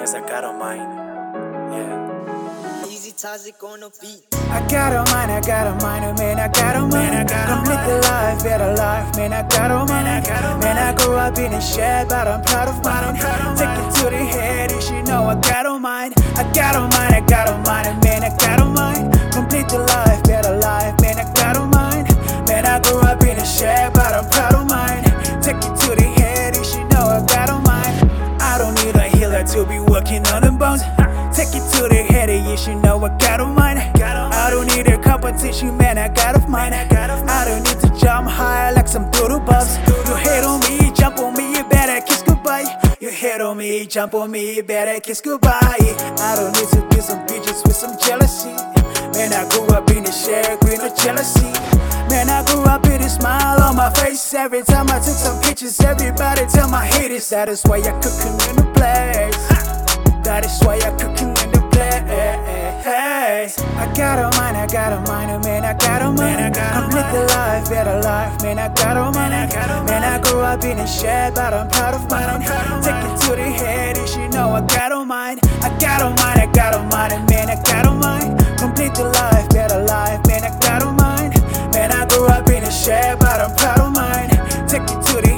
cause I got on mine. Yeah. Easy Toxic on the beat. I got on mine, man, I got on mine. Complete the life, better life, man, I got on mine. Man, I grew up in a shed, but I'm proud of mine. Take it to the head, you should know I got on mine. I got on mine, man, I got on mine. Complete the life, better life, man, I got on mine. Man, I grew up in a shed, but I'm proud of mine. Take it to the head, you should know I got on mine. I don't need a healer to be working on them bones. Take it to the head, you should know I got on mine. I don't need a competition, man, I got off mine. I don't need to jump high like some doodle bubs. You hate on me, jump on me, you better kiss goodbye. You hate on me, jump on me, you better kiss goodbye. I don't need to be some bitches with some jealousy. Man, I grew up in a share, green of jealousy. Man, I grew up with a smile on my face. Every time I took some pictures, everybody tell my haters. That is why I cooking in the place. That is why I cooking in the place. I got on mine, man, I got on mine. Complete the life, better life, man, I got on mine. Man, I grew up in a shed, but I'm proud of mine. Take it to the head, you should know I got on mine. I got on mine, man, I got on mine. Complete the life, better life, man, I got on mine. Man, I grew up in a shed, but I'm proud of mine. Take it to the